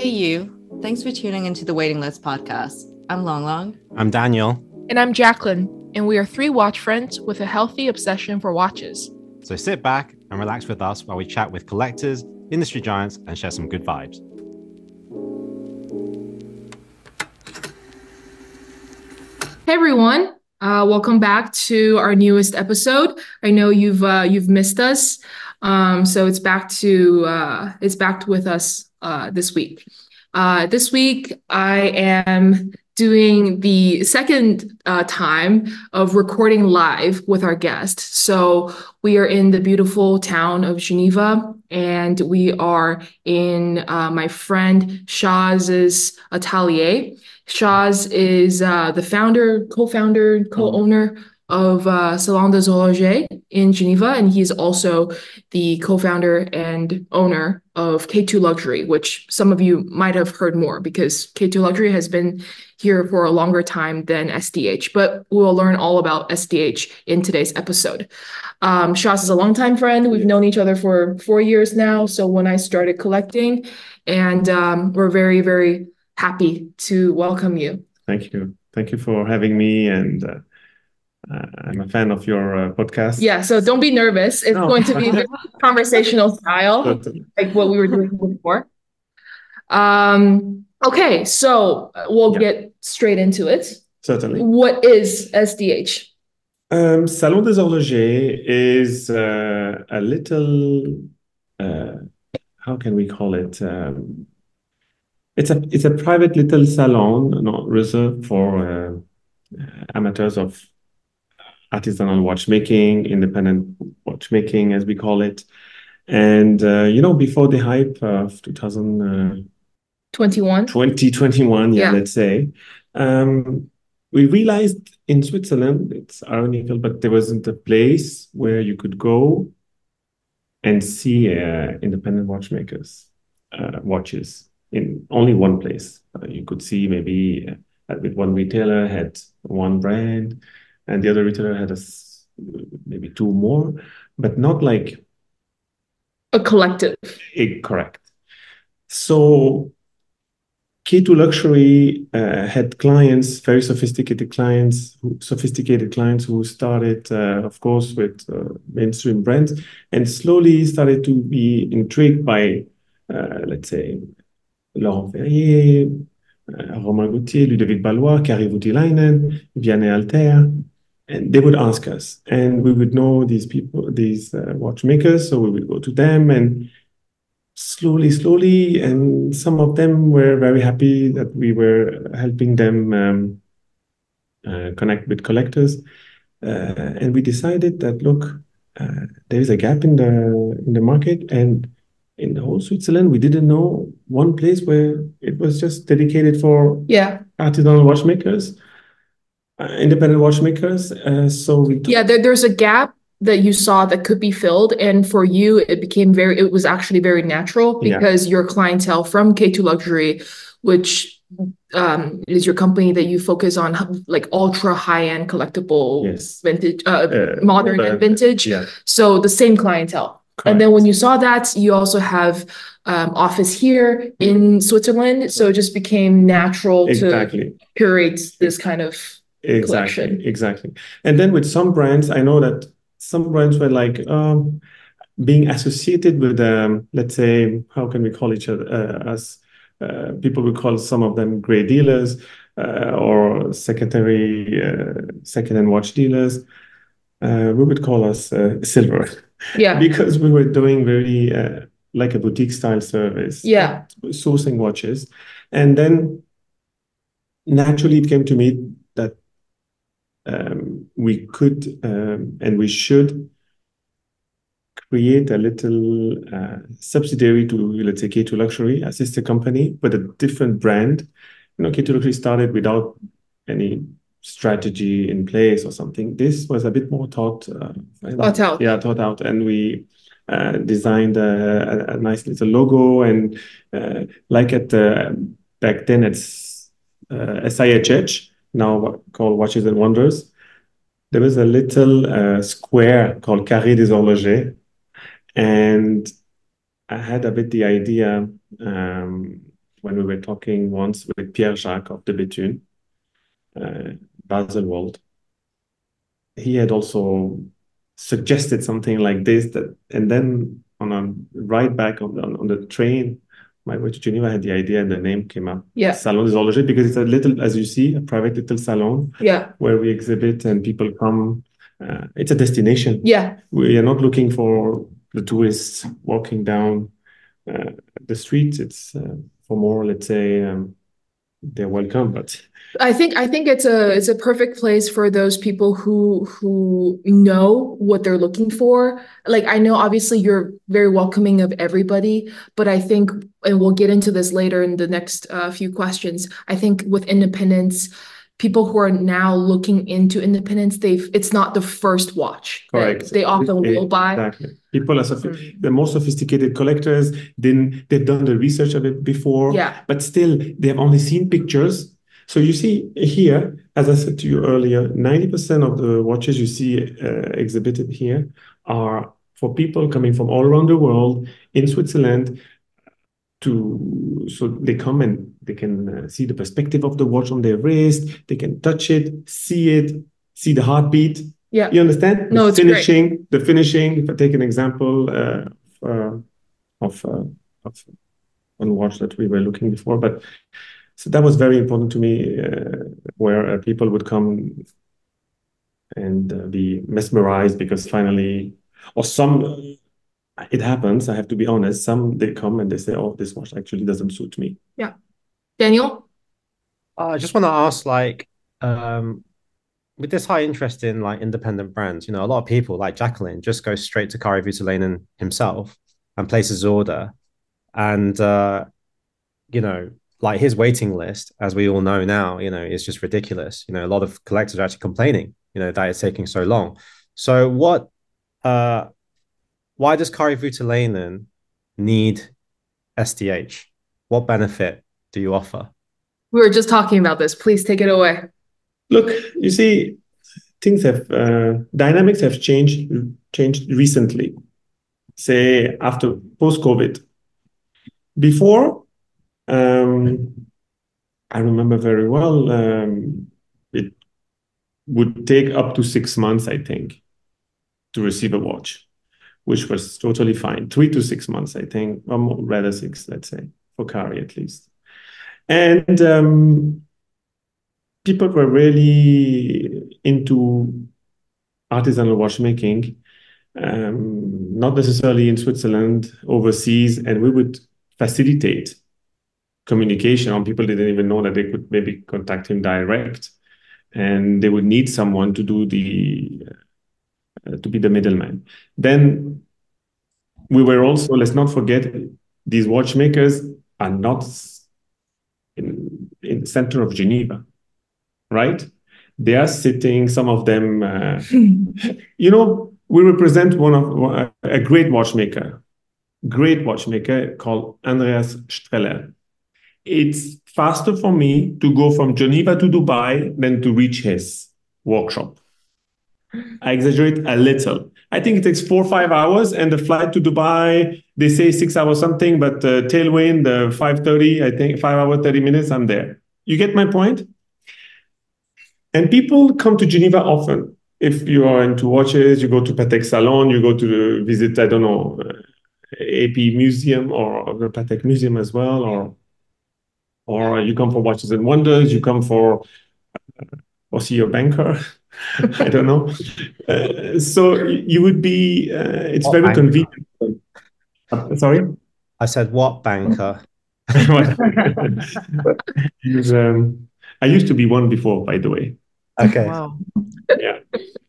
you. Thanks for tuning into the Waiting List podcast. I'm Long Long. I'm Daniel. And I'm Jacqueline. And we are three watch friends with a healthy obsession for watches. So sit back and relax with us while we chat with collectors, industry giants, and share some good vibes. Hey everyone, welcome back to our newest episode. I know you've missed us, so it's back with us this week. This week I am doing the second time of recording live with our guest. So we are in the beautiful town of Geneva, and we are in my friend Shaz's atelier. Shaz is the founder, co-founder, co-owner of Salon des Horlogers in Geneva, and he's also the co-founder and owner of K2 Luxury, which some of you might have heard more because K2 Luxury has been here for a longer time than SDH, but we'll learn all about SDH in today's episode. Shaz is a longtime friend. We've known each other for 4 years now. So when I started collecting, and we're very, very happy to welcome you. Thank you. Thank you for having me. And I'm a fan of your podcast. Yeah, so don't be nervous. It's going to be a conversational style, totally. Like what we were doing before. Okay, so we'll get straight into it. Certainly. What is SDH? Salon des Horlogers is a little, how can we call it? It's a private little salon, not reserved for amateurs of artisanal watchmaking, independent watchmaking, as we call it. And, before the hype of 2021, let's say, we realized in Switzerland, it's ironical, but there wasn't a place where you could go and see independent watchmakers, watches in only one place. You could see maybe with one retailer had one brand, and the other retailer had maybe two more, but not like a collective. Correct. So K2 Luxury had clients, very sophisticated clients who started, of course, with mainstream brands and slowly started to be intrigued by, let's say, Laurent Ferrier, Romain Gauthier, Ludovic Ballois, Kari Voutilainen, Vianney Alter. And they would ask us, and we would know these people, these watchmakers, so we would go to them, and slowly, and some of them were very happy that we were helping them connect with collectors. And we decided that, look, there is a gap in the market, and in the whole Switzerland, we didn't know one place where it was just dedicated for artisanal watchmakers. Independent watchmakers. There's a gap that you saw that could be filled, and for you it was actually very natural because your clientele from K2 Luxury, which is your company that you focus on like ultra high-end collectible vintage, modern and vintage. So the same clientele. Correct. And then when you saw that, you also have office here in Switzerland, so it just became natural to curate this kind of collection. Exactly. And then with some brands, I know that some brands were like being associated with, let's say, how can we call each other? As people would call some of them gray dealers or second-hand watch dealers. We would call us silver. Because we were doing very like a boutique style service. Sourcing watches. And then naturally it came to me that we could and we should create a little subsidiary to, let's say, K2 Luxury, a sister company, but a different brand. K2 Luxury started without any strategy in place or something. This was a bit more thought out. Yeah, thought out. And we designed a nice little logo, and like at back then it's SIHH, now called Watches and Wonders. There was a little square called Carré des Horlogers, and I had a bit the idea when we were talking once with Pierre Jacques of the Bethune, Baselworld. He had also suggested something like this, and then on a ride back on the train, my way to Geneva, I had the idea and the name came up. Yeah. Salon des Horlogers, because it's a little, as you see, a private little salon. Yeah. Where we exhibit and people come. It's a destination. Yeah. We are not looking for the tourists walking down the streets. It's for more, let's say, they're welcome, but I think it's a perfect place for those people who know what they're looking for. Like, I know obviously you're very welcoming of everybody, but I think, and we'll get into this later in the next few questions, I think with independence, people who are now looking into independence, it's not the first watch that correct. they often will buy. Exactly. People are the more sophisticated collectors. Then they've done the research of it before. Yeah. But still, they have only seen pictures. So you see here, as I said to you earlier, 90% of the watches you see exhibited here are for people coming from all around the world in Switzerland. So they come and they can see the perspective of the watch on their wrist. They can touch it, see the heartbeat. Yeah. You understand? No, it's great. The finishing. If I take an example of one watch that we were looking before, but so that was very important to me, where people would come and be mesmerized because finally, or some. It happens, I have to be honest. Some they come and they say, "Oh, this watch actually doesn't suit me." Yeah. Daniel? I just want to ask, like, with this high interest in like independent brands, a lot of people like Jacqueline just go straight to Kari Voutilainen himself and places his order. And, like his waiting list, as we all know now, is just ridiculous. A lot of collectors are actually complaining, that it's taking so long. So why does Kari Voutilainen need SDH? What benefit do you offer? We were just talking about this. Please take it away. Look, you see, dynamics have changed recently, say after post-COVID. Before, I remember very well, it would take up to 6 months, I think, to receive a watch, which was totally fine. 3 to 6 months, I think, or rather 6, let's say, for Kari at least. And people were really into artisanal watchmaking, not necessarily in Switzerland, overseas, and we would facilitate communication, or people didn't even know that they could maybe contact him direct, and they would need someone to do to be the middleman. Then we were also, let's not forget, these watchmakers are not in the center of Geneva, right? They are sitting, some of them, we represent a great watchmaker called Andreas Streller. It's faster for me to go from Geneva to Dubai than to reach his workshop. I exaggerate a little. I think it takes 4 or 5 hours, and the flight to Dubai, they say 6 hours something, but tailwind, 5:30, I think 5 hours, 30 minutes, I'm there. You get my point? And people come to Geneva often. If you are into watches, you go to Patek Salon, you go to visit, I don't know, AP Museum or the Patek Museum as well, or you come for Watches and Wonders, you come for or see your banker. I don't know. So you would be, it's What very banker? convenient. Sorry? I said, what banker? I used to be one before, by the way. Okay. Wow. Yeah.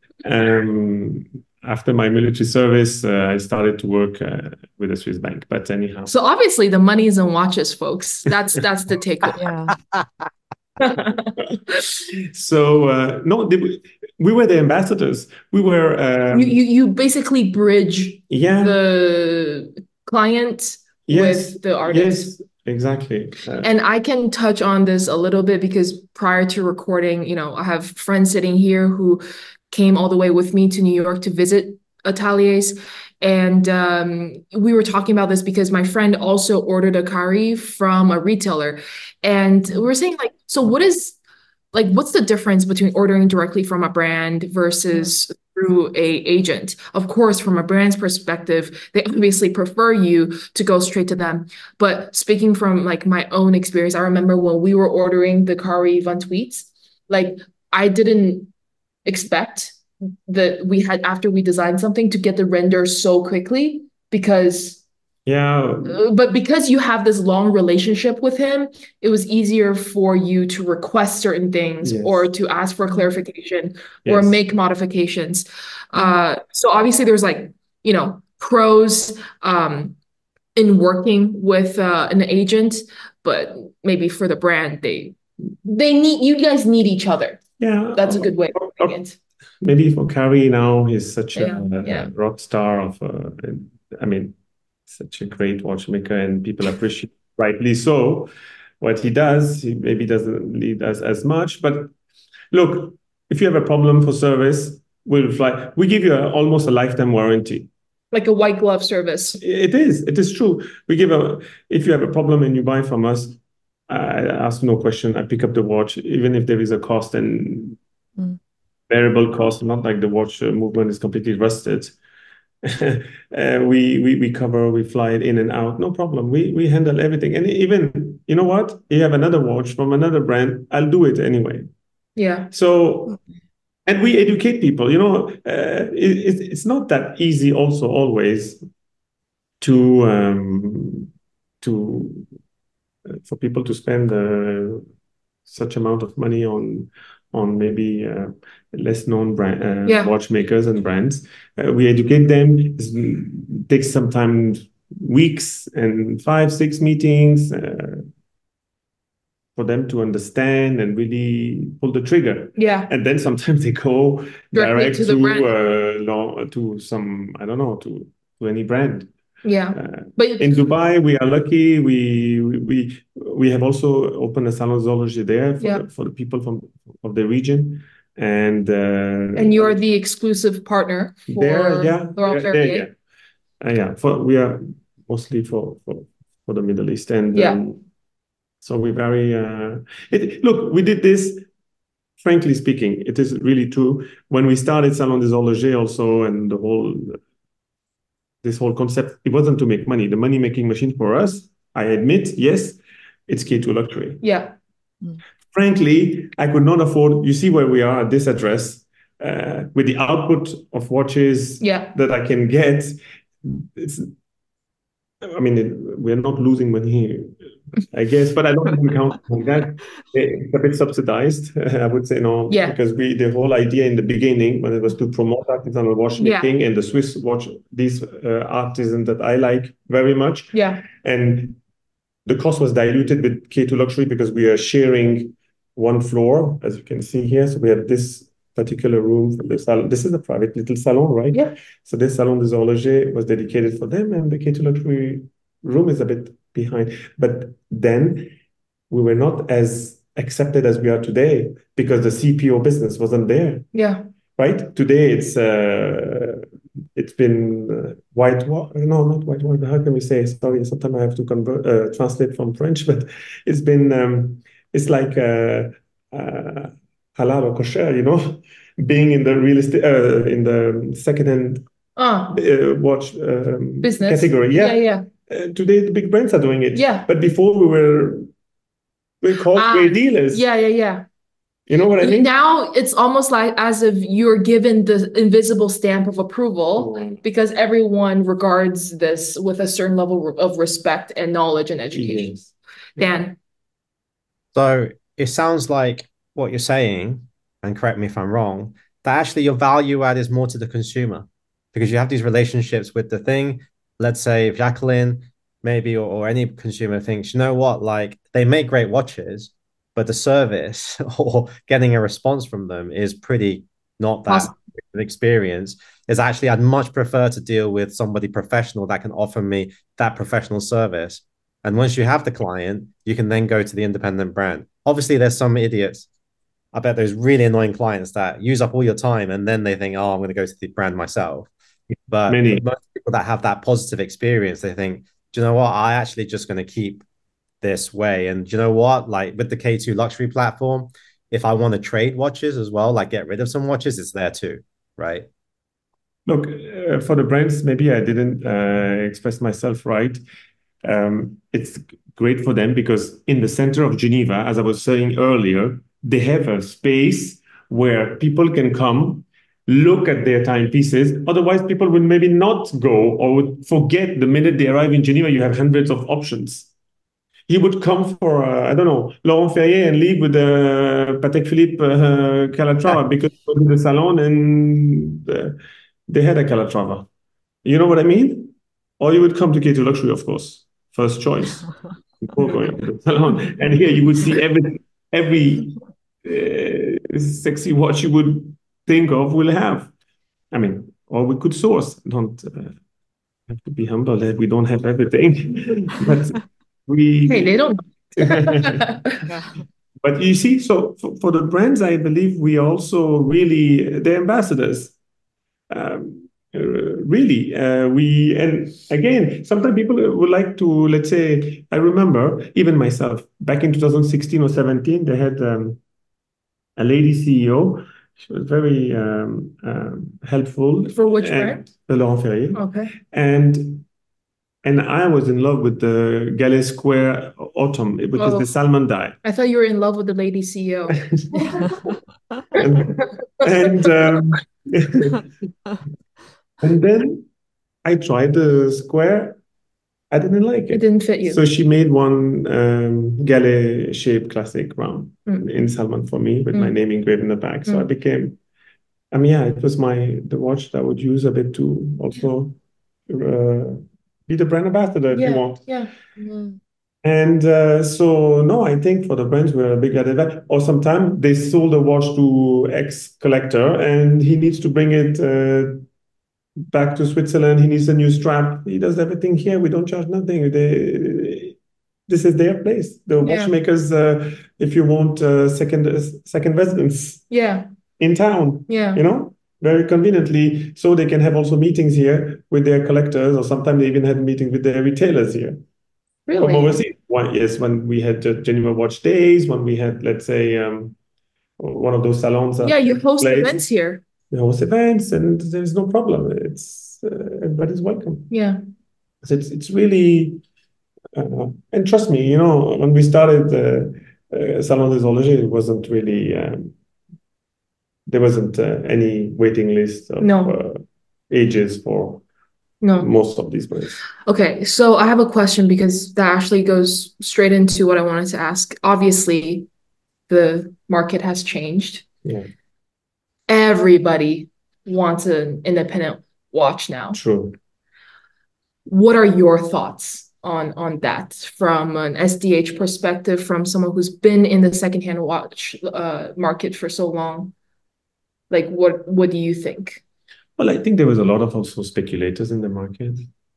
After my military service, I started to work with a Swiss bank. But anyhow. So obviously the money is in watches, folks. That's the takeaway. Yeah. So no, we were the ambassadors. We were. You basically bridge Yeah. the client Yes. with the artist. Yes, exactly. And I can touch on this a little bit because prior to recording, I have friends sitting here who came all the way with me to New York to visit Ateliers, and we were talking about this because my friend also ordered a curry from a retailer, and we were saying like, so what's the difference between ordering directly from a brand versus through a agent? Of course, from a brand's perspective, they obviously prefer you to go straight to them. But speaking from like my own experience, I remember when we were ordering the curry Van Tweets, like I didn't expect that we had after we designed something to get the render so quickly because Yeah, but because you have this long relationship with him, it was easier for you to request certain things or yes, to ask for clarification or yes. make modifications. So obviously there's like, pros in working with an agent, but maybe for the brand, they need you guys need each other. Yeah, That's a good way of putting it. maybe for Carrie now, he's such Yeah, a yeah, rock star I mean, such a great watchmaker, and people appreciate, rightly so, what he does. He maybe doesn't lead us as much, but look, if you have a problem for service, we'll fly. We give you almost a lifetime warranty. like a white glove service. It is true. If you have a problem and you buy from us, I ask no question. I pick up the watch, even if there is a cost and variable cost, not like the watch movement is completely rusted. We cover, we fly it in and out, no problem. We handle everything. And even, you know what? You have another watch from another brand, I'll do it anyway. Yeah. So, and we educate people, it's not that easy also always to for people to spend such amount of money on maybe less known brand watchmakers and brands. We educate them. It takes sometimes weeks and 5-6 meetings for them to understand and really pull the trigger. Yeah. And then sometimes they go directly direct to the brand. To some, I don't know, to any brand. Yeah. But in Dubai, we are lucky. We have also opened a Salon Zoology there for the people of the region. And you're the exclusive partner for Laurent Perrier. We are mostly for the Middle East. And so we're very look, we did this, frankly speaking, it is really true. When we started Salon des Horlogers also, and this whole concept, it wasn't to make money. The money-making machine for us, I admit, yes, it's K2 Luxury. Yeah. Frankly, I could not afford, you see where we are at this address, with the output of watches that I can get. We're not losing money, I guess, but I don't even count on that. It's a bit subsidized, I would say, because the whole idea in the beginning, when it was to promote artisanal watchmaking and the Swiss watch, these artisans that I like very much. Yeah. And the cost was diluted with K2 Luxury because we are sharing one floor, as you can see here. So we have this particular room for the salon. This is a private little salon, right? Yeah. So this Salon des Horlogers was dedicated for them, and the K2 Luxury room is a bit behind. But then we were not as accepted as we are today because the CPO business wasn't there. Yeah. Right? Today it's been not white. How can we say? Sorry, sometimes I have to translate from French, but it's been it's like halal or kosher, being in the real estate, in the secondhand watch business category. Yeah. Today the big brands are doing it. Yeah. But before we're called great dealers. Yeah. You know what I mean? Now it's almost like as if you're given the invisible stamp of approval because everyone regards this with a certain level of respect and knowledge and education. Yes. Dan. So it sounds like what you're saying, and correct me if I'm wrong, that actually your value add is more to the consumer because you have these relationships with the thing. Let's say if Jacqueline maybe or any consumer thinks, you know what, like they make great watches, but the service or getting a response from them is pretty not that experience. Is actually I'd much prefer to deal with somebody professional that can offer me that professional service. And once you have the client, you can then go to the independent brand. Obviously, there's some idiots. I bet there's really annoying clients that use up all your time and then they think, oh, I'm going to go to the brand myself. But Many. for most people that have that positive experience, they think, do you know what? I actually just going to keep this way. And do you know what? Like with the K2 luxury platform, if I want to trade watches as well, like get rid of some watches, it's there too, right? Look, for the brands, maybe I didn't express myself right. It's great for them because in the center of Geneva, as I was saying earlier, they have a space where people can come, look at their timepieces. Otherwise, people would maybe not go or would forget the minute they arrive in Geneva, you have hundreds of options. He would come for, I don't know, Laurent Ferrier and leave with Patek Philippe Calatrava because he went to the salon and they had a Calatrava. You know what I mean? Or you would come to K2 Luxury, of course, first choice before going to the salon. And here you would see every sexy watch you would think of will have. I mean, or we could source. Don't have to be humble that we don't have everything, but we. Hey, they don't. But you see, so for the brands, I believe we also really the ambassadors. Really, we and again, sometimes people would like to, let's say, I remember even myself back in 2016 or 17, they had a lady CEO. She was very helpful. For which brand? Laurent Ferrier. Okay. And I was in love with the Gallet Square Autumn, which is the salmon dye. I thought you were in love with the lady CEO. And then I tried the square. I didn't like it. It didn't fit you. So she made one Gallet shaped classic round in salmon for me with my name engraved in the back. So I became, yeah, it was the watch that I would use a bit to also be the brand ambassador if you want. Yeah. And so, no, I think for the brands, we're a big advantage. Or sometimes they sold a watch to ex-collector and he needs to bring it back to Switzerland. He needs a new strap. He does everything here. We don't charge nothing. This is their place. The watchmakers, if you want second residence in town, very conveniently. So they can have also meetings here with their collectors, or sometimes they even had meetings with their retailers here. Really? From overseas. When we had Geneva Watch Days, when we had, let's say, one of those salons. You host events here. We host events, and there's no problem. It's everybody's welcome. Yeah. So it's really, and trust me, when we started Salon des Horlogers, it wasn't really, there wasn't any waiting list of ages for most of these brands. Okay, so I have a question because that actually goes straight into what I wanted to ask. Obviously, the market has changed. Yeah. Everybody wants an independent watch now. True. What are your thoughts on that from an SDH perspective, from someone who's been in the secondhand watch market for so long? Like, what do you think? Well, I think there was a lot of also speculators in the market.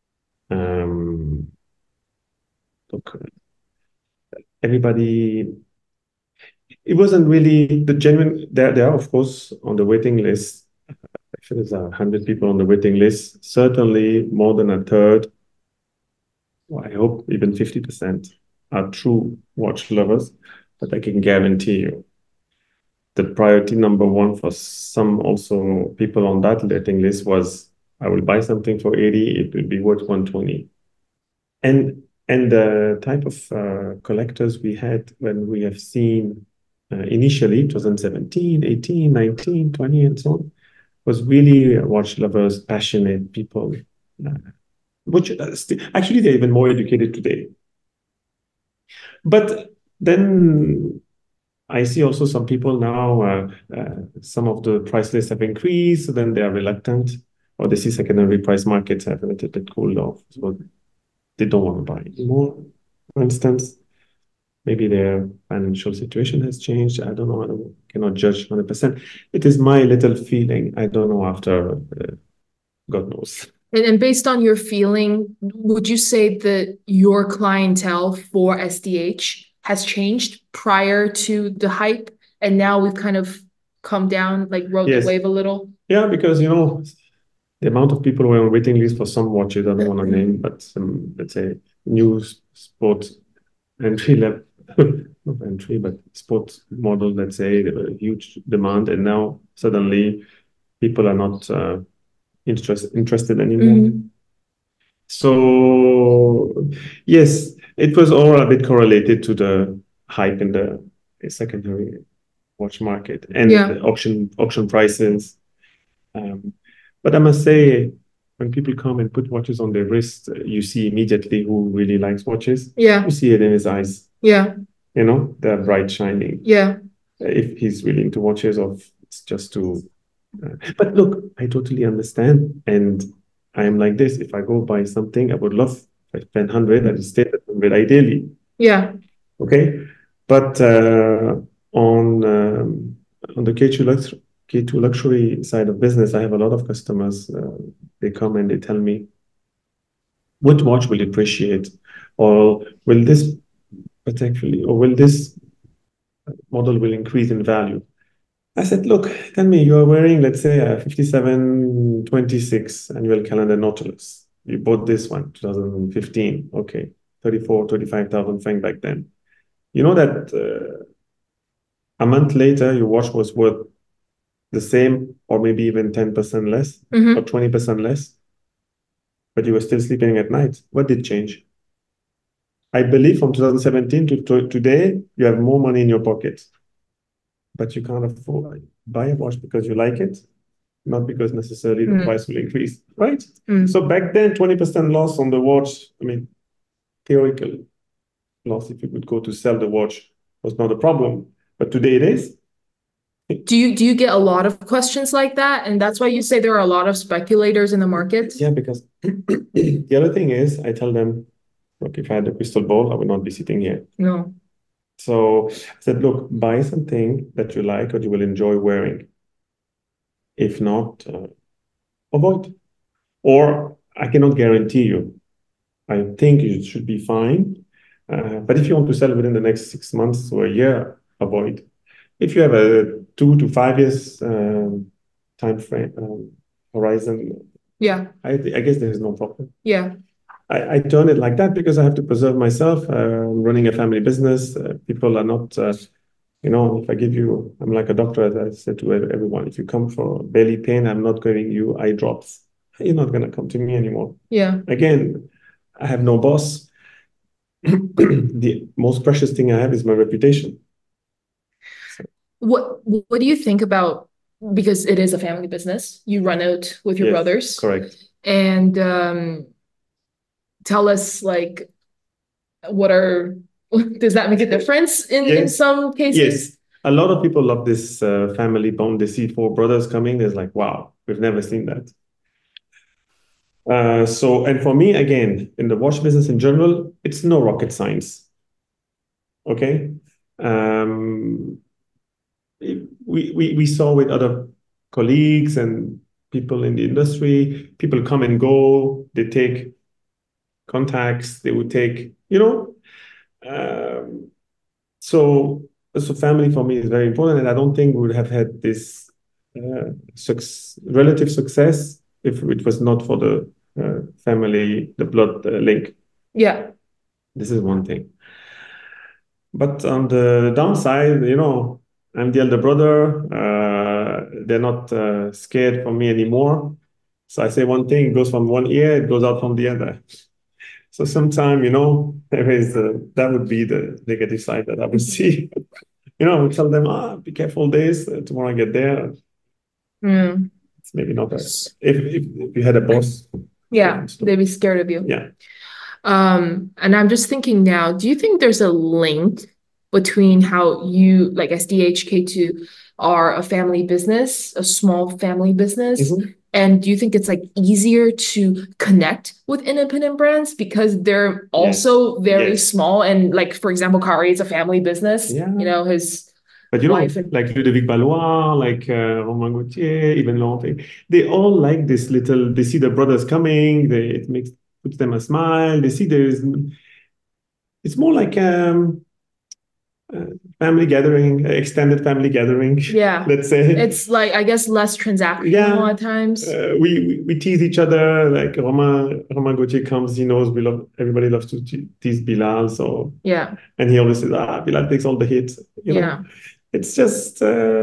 Look, everybody, it wasn't really the genuine. There are, of course, on the waiting list. If there's 100 people on the waiting list, certainly more than a third, well, I hope even 50% are true watch lovers. But I can guarantee you, the priority number one for some also people on that waiting list was, I will buy something for 80, it will be worth 120. And the type of collectors we had when we have seen initially 2017, 18, 19, 20, and so on, was really watch lovers, passionate people, which actually they're even more educated today. But then I see also some people now, some of the price lists have increased, so then they are reluctant, or they see secondary price markets have a little bit cooled off, so they don't want to buy anymore, for instance. Maybe their financial situation has changed. I don't know. I cannot judge 100%. It is my little feeling. I don't know after, God knows. And based on your feeling, would you say that your clientele for SDH has changed prior to the hype, and now we've kind of come down, like rode the wave a little? Yeah, because the amount of people who are on waiting list for some watches, I don't want to name, but some, let's say, new sport entry level, not entry, but sport model, let's say, there were a huge demand, and now suddenly people are not interested anymore. So yes, it was all a bit correlated to the hype in the secondary watch market and the auction prices. But I must say, when people come and put watches on their wrist, you see immediately who really likes watches. Yeah. You see it in his eyes. Yeah. You know, they're bright shining. Yeah. If he's really into watches, or it's just to. But look, I totally understand, and I am like this. If I go buy something, I would love. If I spend 100, I'd stay at 100 ideally. Yeah. Okay, but on the K2 luxury side of business, I have a lot of customers. They come and they tell me, what watch will appreciate, or will this potentially, or will this model will increase in value? I said, look, tell me, you are wearing, let's say, a 5726 annual calendar Nautilus. You bought this one, 2015. Okay, 35,000 francs back then. You know that a month later, your watch was worth the same, or maybe even 10% less, or 20% less, but you were still sleeping at night. What did change? I believe from 2017 to today, you have more money in your pocket, but you can't afford buy a watch because you like it, not because necessarily the price will increase, right? So back then, 20% loss on the watch, I mean, theoretical loss, if you could go to sell the watch, was not a problem, but today it is. Do you get a lot of questions like that? And that's why you say there are a lot of speculators in the market? Yeah, because the other thing is, I tell them, look, if I had a crystal ball, I would not be sitting here. No. So I said, look, buy something that you like or you will enjoy wearing. If not, avoid. Or I cannot guarantee you. I think it should be fine. But if you want to sell within the next 6 months or a year, avoid. If you have a 2 to 5 years time frame horizon, Yeah. I guess there is no problem. Yeah. I turn it like that because I have to preserve myself. I'm running a family business. People are not, if I give you, I'm like a doctor, as I said to everyone, if you come for belly pain, I'm not giving you eye drops. You're not going to come to me anymore. Yeah. Again, I have no boss. The most precious thing I have is my reputation. What do you think about, because it is a family business, you run it with your brothers. Correct. And tell us, like, does that make a difference in some cases? Yes. A lot of people love this family bond. They see 4 brothers coming. They're like, wow, we've never seen that. And for me, again, in the watch business in general, it's no rocket science. Okay. We saw with other colleagues and people in the industry, people come and go, they take contacts, they would take, so family for me is very important, and I don't think we would have had this relative success if it was not for the family, the blood link. Yeah. This is one thing. But on the downside, I'm the elder brother. They're not scared for me anymore. So I say one thing, it goes from one ear, it goes out from the other. So sometimes, there is that would be the negative side that I would see. I would tell them, be careful this, tomorrow I get there. It's maybe not that. If you had a boss. Yeah, they'd be scared of you. Yeah. And I'm just thinking now, do you think there's a link between how you, like SDH K2, are a family business, a small family business? And do you think it's like easier to connect with independent brands because they're also very small? And like, for example, Kari is a family business. His But like Ludovic Ballois, like Romain Gauthier, even Laurent, they all like this little. They see the brothers coming. Puts them a smile. They see it's more like family gathering, extended family gathering. Yeah. Let's say It's like, I guess, less transactional at times. we tease each other. Like Romain Gauthier comes, he knows everybody loves to tease Bilal, so Yeah. and he always says, Bilal takes all the hits. You know, it's just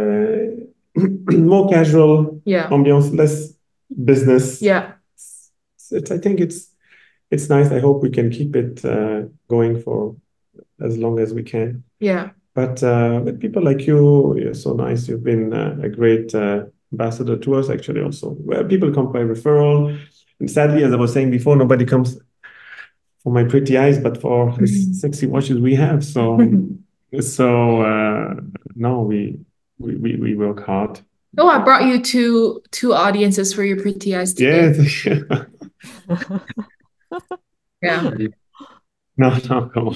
more casual ambiance, less business. Yeah. I think it's nice. I hope we can keep it going for as long as we can. Yeah. But with people like you, you're so nice. You've been a great ambassador to us, actually, also. Where people come by referral. And sadly, as I was saying before, nobody comes for my pretty eyes, but for the sexy watches we have. So, no, we work hard. Oh, I brought you two audiences for your pretty eyes today. Yeah. Yeah. No, come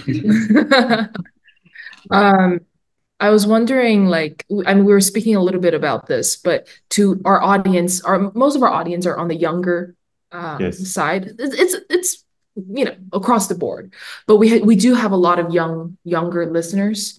on. I was wondering, like, I mean, we were speaking a little bit about this, but to our audience, most of our audience are on the younger side. It's across the board, but we do have a lot of younger listeners.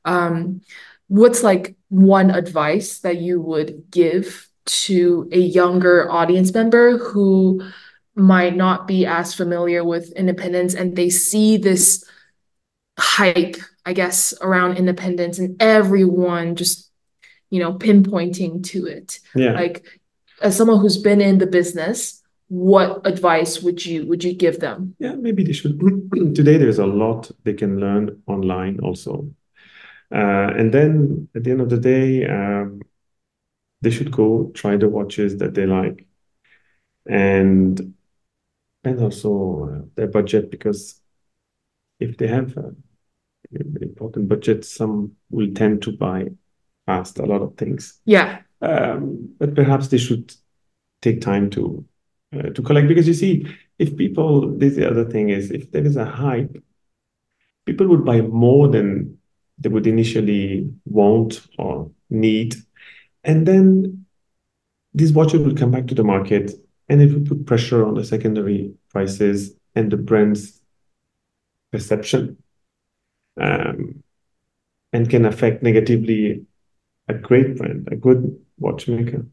What's like one advice that you would give to a younger audience member who might not be as familiar with independence, and they see this hype, I guess, around independence and everyone just, pinpointing to it? Like, as someone who's been in the business, what advice would you give them? Yeah, maybe they should. Today, there's a lot they can learn online also. And then at the end of the day, they should go try the watches that they like. And also their budget, because if they have important budget, some will tend to buy fast a lot of things. Yeah. But perhaps they should take time to collect, because you see, if people, this is the other thing, is if there is a hype, people would buy more than they would initially want or need. And then these watches will come back to the market, and it will put pressure on the secondary prices and the brand's perception, and can affect negatively a great brand, a good watchmaker.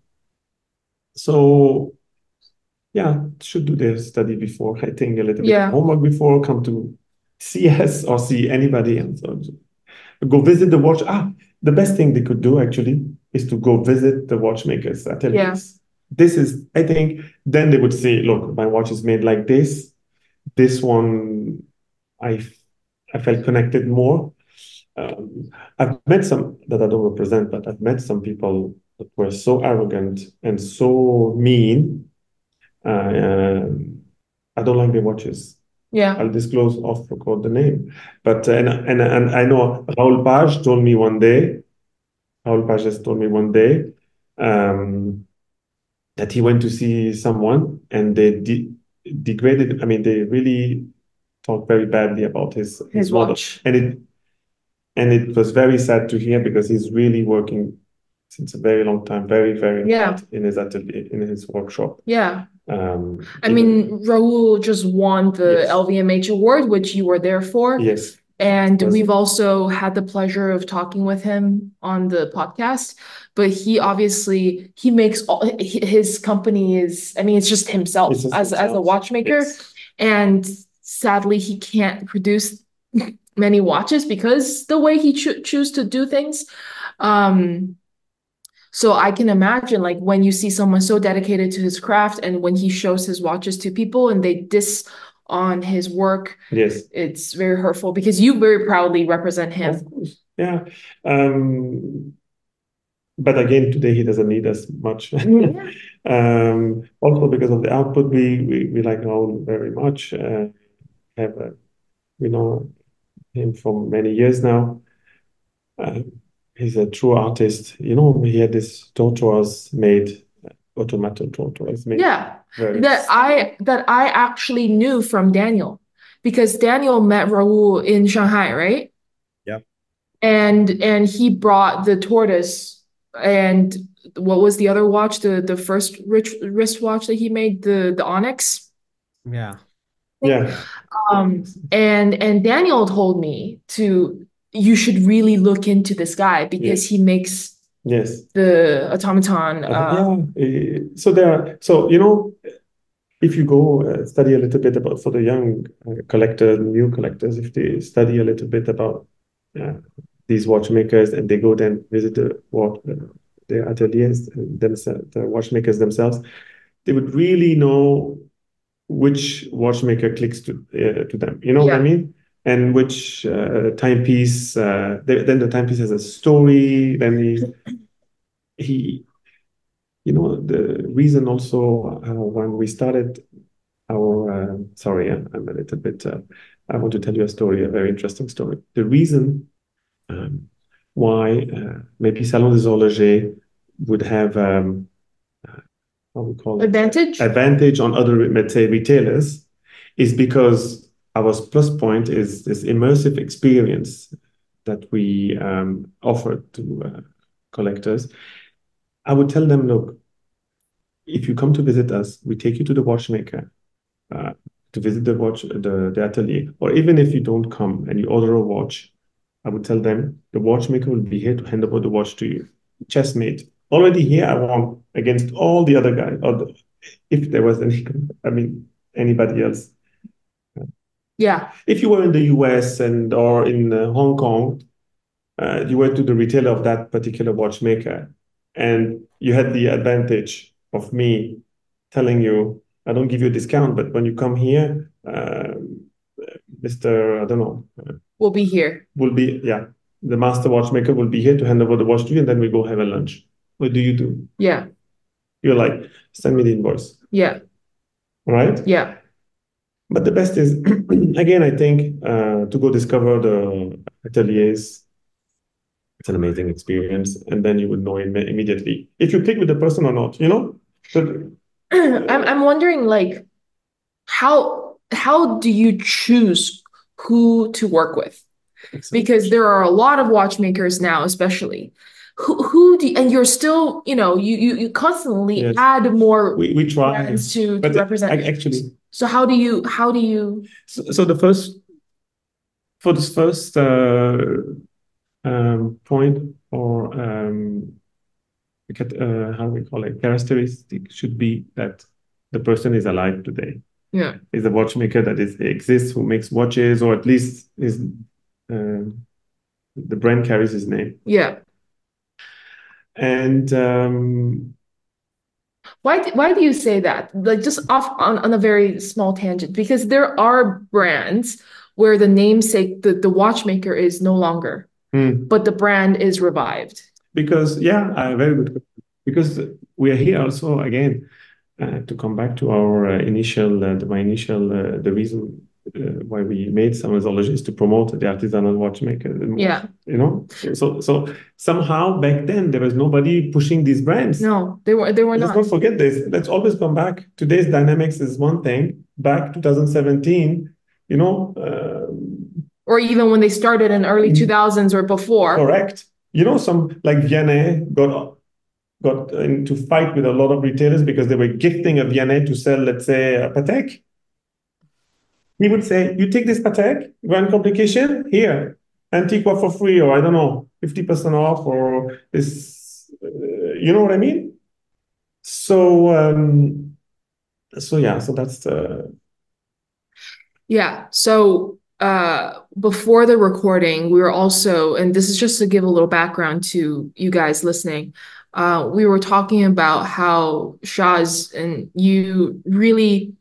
So, yeah, should do their study before, I think, a little bit of homework before, come to see us or see anybody else. Go visit the watch. The best thing they could do, actually, is to go visit the watchmakers' ateliers. This is, I think, then they would say, look, my watch is made like this. This one, I felt connected more. I've met some that I don't represent, but I've met some people that were so arrogant and so mean. I don't like their watches. Yeah. I'll disclose off record the name. But and I know Raoul Page told me one day, Raoul Page has told me one day that he went to see someone and they degraded, I mean, they really talked very badly about his watch. And it was very sad to hear, because he's really working since a very long time, very, very hard in his atelier, in his workshop. Yeah. I mean, Raoul just won the LVMH award, which you were there for. Yes. And we've also had the pleasure of talking with him on the podcast. But he obviously, he makes his company is, I mean, it's just himself as a watchmaker. Yes. And sadly, he can't produce many watches because the way he choose to do things. So I can imagine, like, when you see someone so dedicated to his craft, and when he shows his watches to people and they diss on his work, it's very hurtful, because you very proudly represent him. Of course. Yeah. But again, today he doesn't need us much. Also because of the output, we like Raoul very much. We know him for many years now. He's a true artist. He had this tortoise made, automated tortoise made. Yeah, that I actually knew from Daniel, because Daniel met Raoul in Shanghai, right? Yeah. And he brought the tortoise, and what was the other watch? The first wristwatch that he made, the Onyx. Yeah. Yeah. And Daniel told me to you should really look into this guy because he makes Yes. the automaton. If you go study a little bit about for the young collectors, new collectors, if they study a little bit about these watchmakers and they go then visit their ateliers themselves, the watchmakers themselves, they would really know which watchmaker clicks to them. You know what I mean? And which timepiece. Then the timepiece has a story. Then he the reason also when we started our sorry, I'm a little bit. I want to tell you a story, a very interesting story. The reason why maybe Salon des Horlogers would have how we call it advantage on other, let's say, retailers is because our plus point is this immersive experience that we offer to collectors. I would tell them, look, if you come to visit us, we take you to the watchmaker to visit the atelier, or even if you don't come and you order a watch, I would tell them the watchmaker will be here to hand over the watch to you, chest made. Already here, I won against all the other guys, if there was anybody else. Yeah. If you were in the US or in Hong Kong, you went to the retailer of that particular watchmaker, and you had the advantage of me telling you, I don't give you a discount, but when you come here, Mr. I don't know. Will be here. The master watchmaker will be here to hand over the watch to you, and then we go have a lunch. What do you do? Yeah. You're like, send me the invoice. Yeah. Right? Yeah. But the best is, again, I think, to go discover the ateliers. It's an amazing experience. And then you would know immediately if you click with the person or not, So, I'm wondering, like, how do you choose who to work with? Because there are a lot of watchmakers now, especially. Who do and you're still, you constantly add more we try brands to represent. Actually. So how do you so the first for this first point or how we call it, characteristic should be that the person is alive today. Yeah. Is a watchmaker that exists, who makes watches, or at least is the brand carries his name. Yeah. And why do you say that? Like, just off on a very small tangent, because there are brands where the namesake, the watchmaker is no longer, but the brand is revived. Because very good. Because we are here also again to come back to our the reason why we made Salon des Horlogers is to promote the artisanal watchmaker. Yeah. So somehow back then there was nobody pushing these brands. No, they were not. Let's not forget this. Let's always come back. Today's dynamics is one thing. Back 2017, or even when they started in early 2000s or before. Correct. Some like Vianney got into fight with a lot of retailers because they were gifting a Vianney to sell, let's say, a Patek. He would say, you take this Patek, Grand Complication, here, Antiqua for free, or I don't know, 50% off, or this, you know what I mean? So that's Yeah. So before the recording, we were also, and this is just to give a little background to you guys listening, we were talking about how Shaz and you really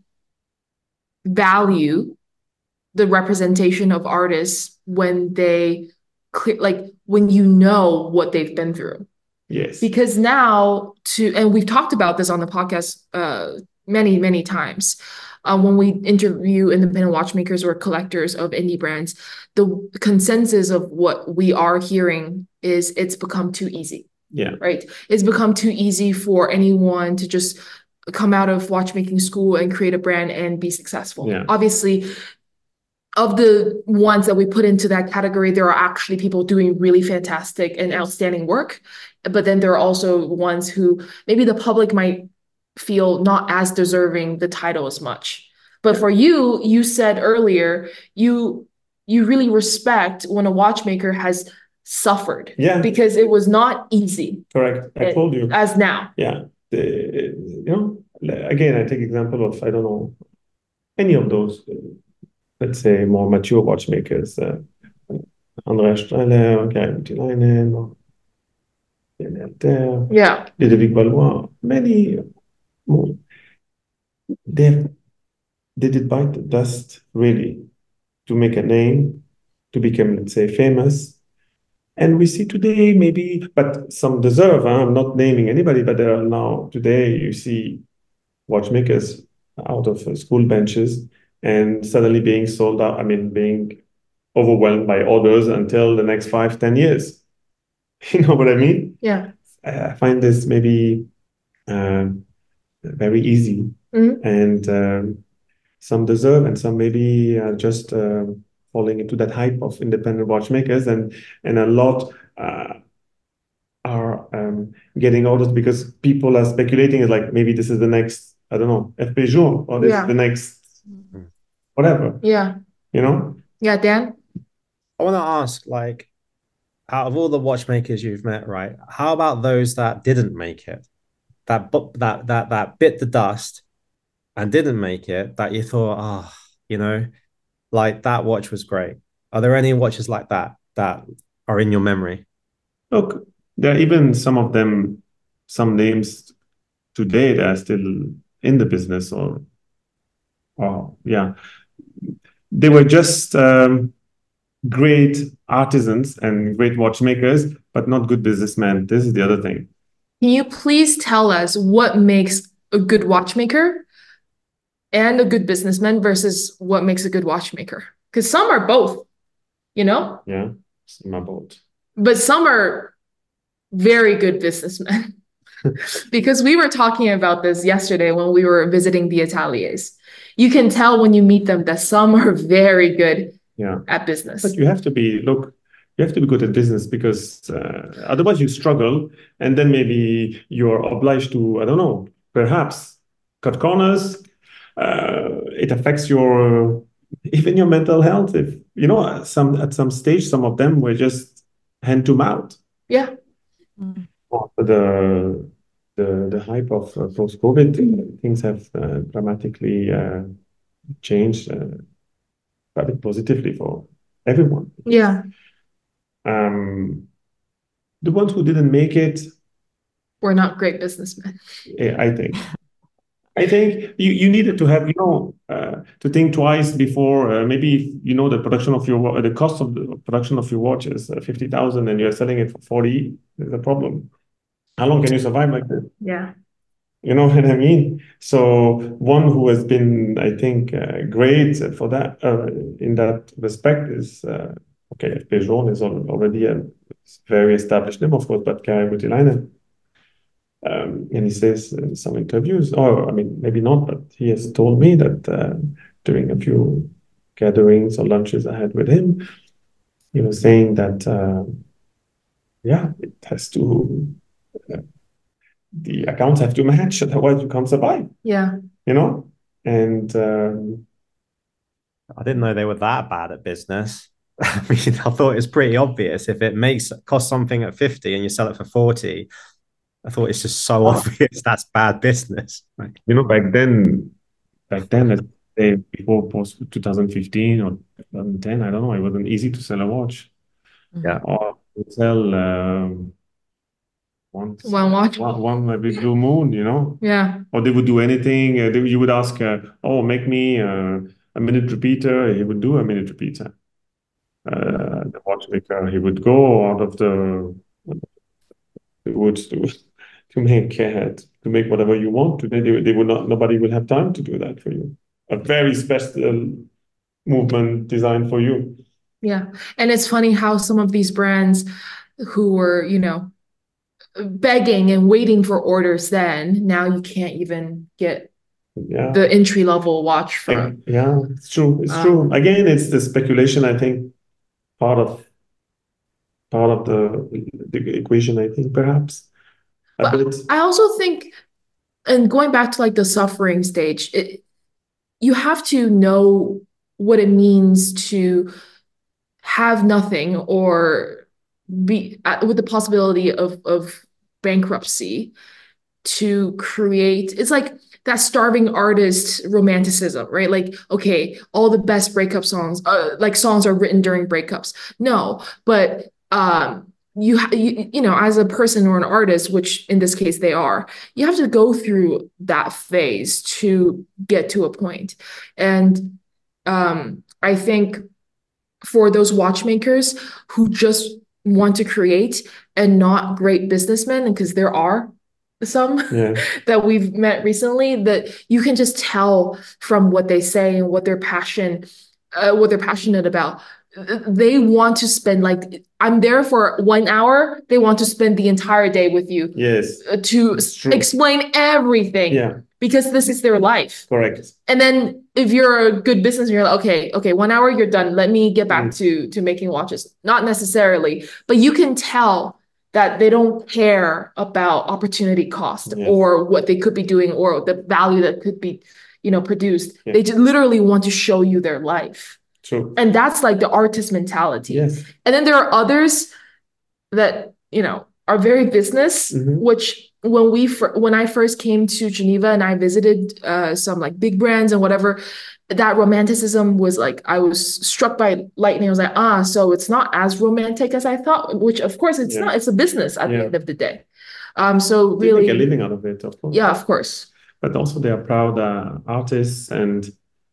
value the representation of artists when they when you know what they've been through. Yes. Because now and we've talked about this on the podcast many, many times. When we interview independent watchmakers or collectors of indie brands, the consensus of what we are hearing is it's become too easy. Yeah. Right. It's become too easy for anyone to just come out of watchmaking school and create a brand and be successful. Yeah. Obviously, of the ones that we put into that category, there are actually people doing really fantastic and outstanding work. But then there are also ones who maybe the public might feel not as deserving the title as much. But for you said earlier, you you really respect when a watchmaker has suffered. Yeah. Because it was not easy. Correct. I told you. As now. Yeah. Again, I take example of, I don't know, any of those, let's say, more mature watchmakers, Andreas Strahler, Gary Voutilainen, or Yeah. Ludovic Valois, many more. They did bite the dust really to make a name, to become, let's say, famous. And we see today maybe, but some deserve, I'm not naming anybody, but there are now, today, you see watchmakers out of school benches and suddenly being sold out, being overwhelmed by orders until the next 5, 10 years. You know what I mean? Yeah. I find this maybe very easy. And some deserve and some maybe just falling into that hype of independent watchmakers, and a lot are getting orders because people are speculating like maybe this is the next, I don't know, FP Jour, or this is the next whatever. Yeah. You know? Yeah, Dan? I want to ask, like, out of all the watchmakers you've met, right? How about those that didn't make it, that bit the dust and didn't make it, that you thought, like that watch was great? Are there any watches like that are in your memory? Look, there are even some of them, some names today that are still in the business, or yeah, they were just great artisans and great watchmakers, but not good businessmen. This is the other thing. Can you please tell us what makes a good watchmaker and a good businessman versus what makes a good watchmaker? Because some are both, you know? Yeah, some are both. But some are very good businessmen. Because we were talking about this yesterday when we were visiting the ateliers. You can tell when you meet them that some are very good at business. But you have to be good at business, because otherwise you struggle, and then maybe you're obliged to, I don't know, perhaps cut corners. It affects even your mental health. If at some stage, some of them were just hand to mouth. Yeah. After the hype of post-COVID, things have dramatically changed, but positively for everyone. Yeah. The ones who didn't make it were not great businessmen. I think you needed to have, to think twice before, maybe, the cost of the production of your watch is 50,000 and you're selling it for 40, there's a problem. How long can you survive like this? Yeah. You know what I mean? So one who has been, I think, great for that, in that respect is, FP Jour is already a very established name, of course, but Kari Voutilainen. And he says in some interviews, maybe not, but he has told me that during a few gatherings or lunches I had with him, he was saying that, it has to, the accounts have to match, otherwise you can't survive. Yeah. And I didn't know they were that bad at business. I mean, I thought it was pretty obvious. If it costs something at 50 and you sell it for 40, I thought it's just so obvious that's bad business. Back then, let's say before post 2015 or 2010, I don't know, it wasn't easy to sell a watch. Yeah. Or sell one watch, one maybe Blue Moon, Yeah. Or they would do anything. You would ask, make me a minute repeater. He would do a minute repeater. The watchmaker, he would go out of the woods to make whatever you want. Today, they would not. Nobody will have time to do that for you. A very special movement designed for you. Yeah, and it's funny how some of these brands who were, begging and waiting for orders then, now you can't even get the entry-level watch from. Yeah, it's true. It's true. Again, it's the speculation, I think, part of the equation, I think, perhaps. But I also think, and going back to the suffering stage, you have to know what it means to have nothing or be with the possibility of bankruptcy to create. It's like that starving artist romanticism, right? Like, okay, all the best breakup songs, like songs are written during breakups. No, but you know, as a person or an artist, which in this case they are, you have to go through that phase to get to a point. And I think for those watchmakers who just want to create and not great businessmen, because there are some Yeah. that we've met recently, that you can just tell from what they say and what they're passionate about. They want to spend, like, I'm there for 1 hour. They want to spend the entire day with you Yes. to It's true. explain everything Yeah. because this is their life. Correct. And then if you're a good businessman, you're like, okay, 1 hour, you're done. Let me get back to making watches. Not necessarily, but you can tell that they don't care about opportunity cost Yes. or what they could be doing or the value that could be, produced. Yeah. They just literally want to show you their life. True. And that's like the artist mentality. Yes. And then there are others that, are very business, which when I first came to Geneva and I visited some like big brands and whatever, that romanticism was like, I was struck by lightning. I was like, so it's not as romantic as I thought, which of course it's not. It's a business at the end of the day. So They really make a living out of it, of course. Yeah, of course. But also they are proud artists, and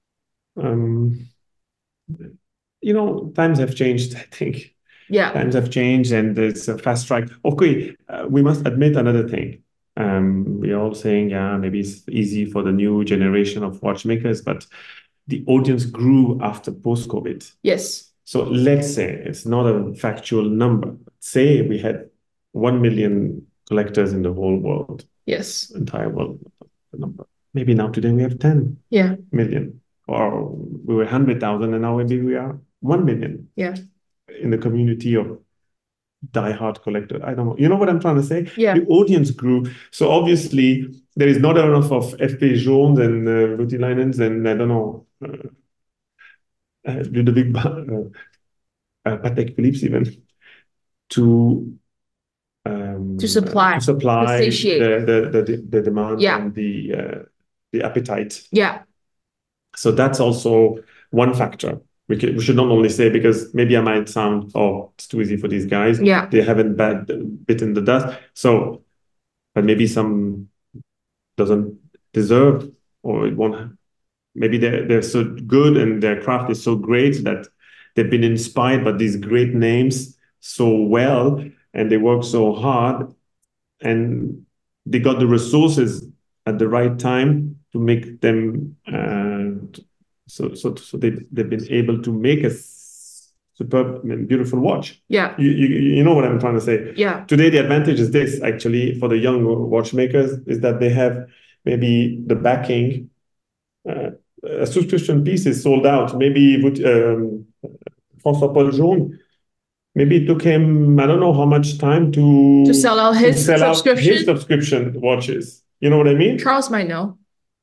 times have changed, I think. Yeah. Times have changed, and it's a fast track. Okay, we must admit another thing. We're all saying, maybe it's easy for the new generation of watchmakers, but the audience grew after post-COVID. Yes. So let's say it's not a factual number. Say we had 1 million collectors in the whole world. Yes. Entire world, the number. Maybe now today we have 10 million, or we were 100,000, and now maybe we are 1 million. Yeah. In the community of diehard collectors. I don't know. You know what I'm trying to say? Yeah. The audience grew. So obviously there is not enough of FP Jaunes and Rutileinens and I don't know, Ludovic Patek Philippe even to supply to satiate the demand and the appetite. Yeah. So that's also one factor. We should not only say, because maybe I might sound, it's too easy for these guys. Yeah. They haven't bitten the dust. So, but maybe some doesn't deserve, or it won't. Maybe they're so good and their craft is so great that they've been inspired by these great names so well, and they work so hard, and they got the resources at the right time to make them. So they've been able to make a superb and beautiful watch. Yeah. You know what I'm trying to say? Yeah. Today, the advantage is this, actually, for the young watchmakers, is that they have maybe the backing. A subscription piece is sold out. Maybe François-Paul Jaune, maybe it took him, I don't know how much time to sell out his subscription watches. You know what I mean? Charles might know.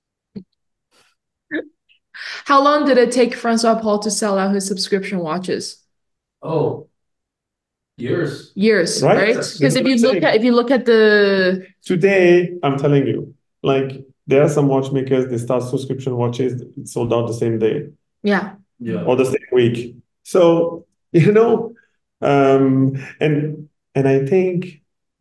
How long did it take Francois Paul to sell out his subscription watches? Oh, years. Years, right? Because if you look at today, I'm telling you, like there are some watchmakers, they start subscription watches, it's sold out the same day. Yeah. Or the same week. So, and I think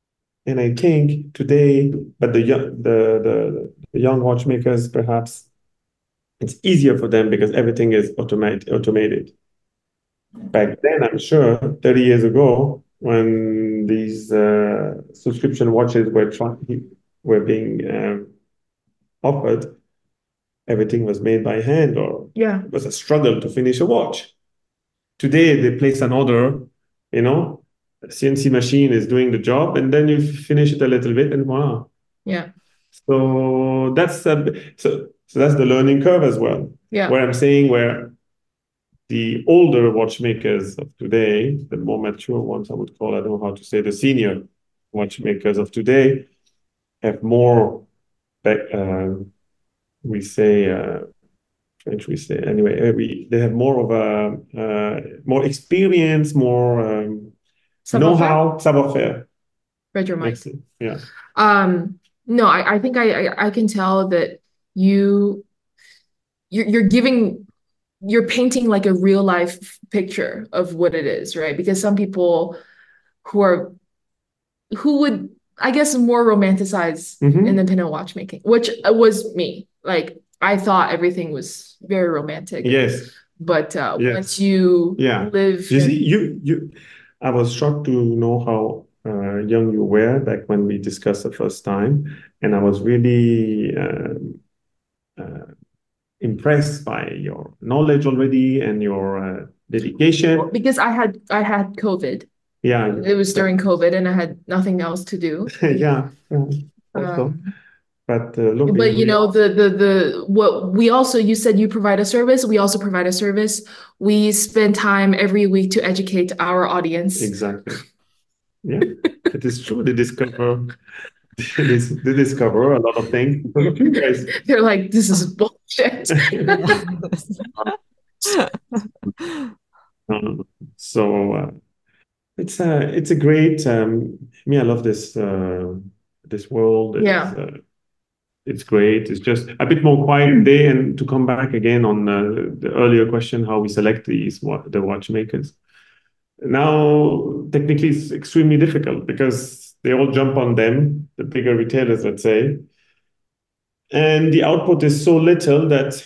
today, but the young watchmakers, perhaps it's easier for them because everything is automated. Back then, I'm sure 30 years ago, when these subscription watches were being offered, everything was made by hand, or it was a struggle to finish a watch. Today, they place an order, a CNC machine is doing the job, and then you finish it a little bit, and wow. Yeah. So that's that's the learning curve as well. Yeah. Where I'm saying where the older watchmakers of today, the more mature ones, I would call, I don't know how to say, the senior watchmakers of today have more, we say, French we say anyway. They have more of a more experience, more know-how, savoir-faire. Read your mind. Makes it, yeah. No, I think I can tell that you're painting like a real life picture of what it is, right? Because some people who would, I guess, more romanticize independent watchmaking, which was me. Like I thought everything was very romantic. Yes. But once you live, you see, I was shocked to know how young you were back when we discussed the first time, and I was really impressed by your knowledge already and your dedication. Because I had COVID. Yeah, it was during COVID, and I had nothing else to do. Yeah. Also. But look, but you know, what we also, you said you provide a service, we also provide a service. We spend time every week to educate our audience. Exactly. Yeah, it is true. They discover a lot of things. Look, you guys. They're like, this is bullshit. So it's a great me. I love this this world. It's great. It's just a bit more quiet day. And to come back again on the earlier question, how we select the watchmakers. Now, technically, it's extremely difficult because they all jump on them, the bigger retailers, let's say. And the output is so little that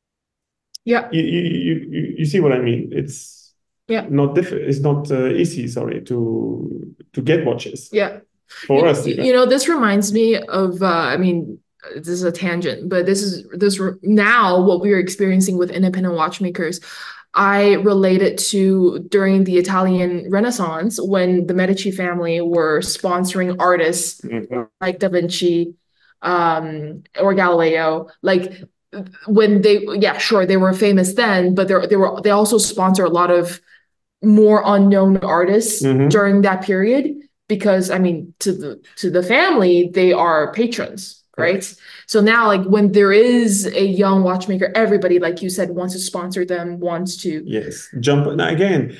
you see what I mean. It's not it's not easy, sorry, to get watches. Yeah. For us. You know, this reminds me of I mean, this is a tangent, but this now what we are experiencing with independent watchmakers. I relate it to during the Italian Renaissance when the Medici family were sponsoring artists like Da Vinci or Galileo. Like when they were famous then, but they also sponsor a lot of more unknown artists during that period, because I mean, to the family, they are patrons. Right. So now, like when there is a young watchmaker, everybody, like you said, wants to sponsor them, wants to jump. Now again,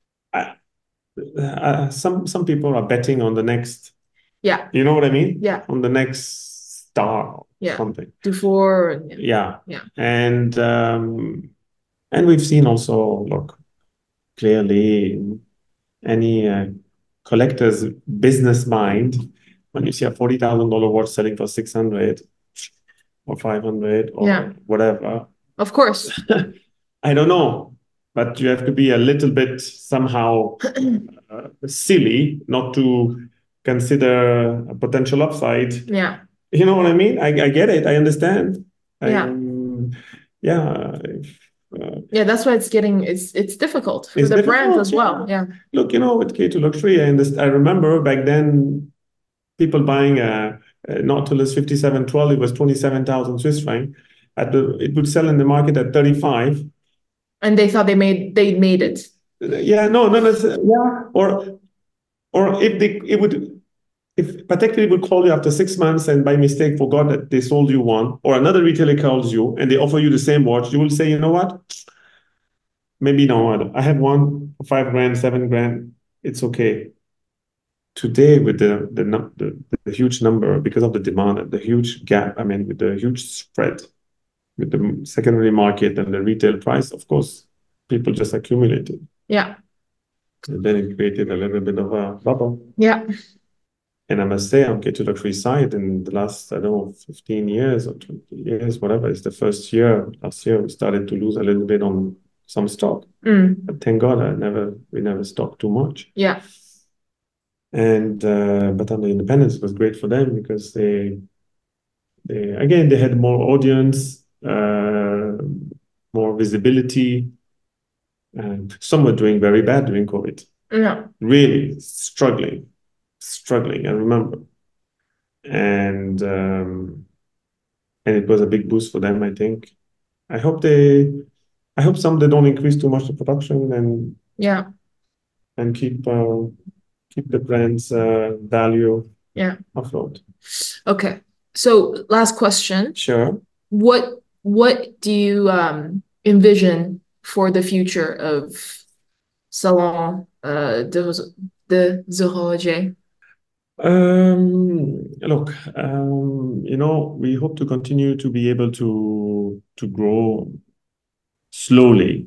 some people are betting on the next. Yeah. You know what I mean? Yeah. On the next star. Yeah. Something. Dufour. Yeah. And we've seen also, look, clearly any collector's business mind. When you see a $40,000 watch selling for 600 or 500 or whatever. Of course. I don't know, but you have to be a little bit somehow silly not to consider a potential upside. Yeah. You know what I mean? I get it. I understand. That's why it's difficult for the brands as well. Yeah. Look, you know, with K2 Luxury, I remember back then, people buying a Nautilus 5712, it was 27,000 Swiss franc. It would sell in the market at 35. And they thought they made it. Yeah, no, yeah. Or if Patek Philippe would call you after 6 months and by mistake forgot that they sold you one, or another retailer calls you and they offer you the same watch, you will say, you know what? Maybe no, I have one for $5,000, $7,000. It's okay. Today, with the huge number, because of the demand and the huge gap, I mean, with the huge spread with the secondary market and the retail price, of course, people just accumulated. Yeah. And then it created a little bit of a bubble. Yeah. And I must say, on K2 Luxury side, in the last, I don't know, 15 years or 20 years, whatever, it's the first year, last year, we started to lose a little bit on some stock. But thank God, we never stocked too much. Yeah. And but on the independence, it was great for them because they had more audience, more visibility. Some were doing very bad during COVID. Yeah, really struggling. I remember, and it was a big boost for them. I think. I hope some they don't increase too much the production and keep the brand's value afloat. Okay. So last question. Sure. What what do you envision for the future of Salon de Zoologie? Look, we hope to continue to be able to grow slowly.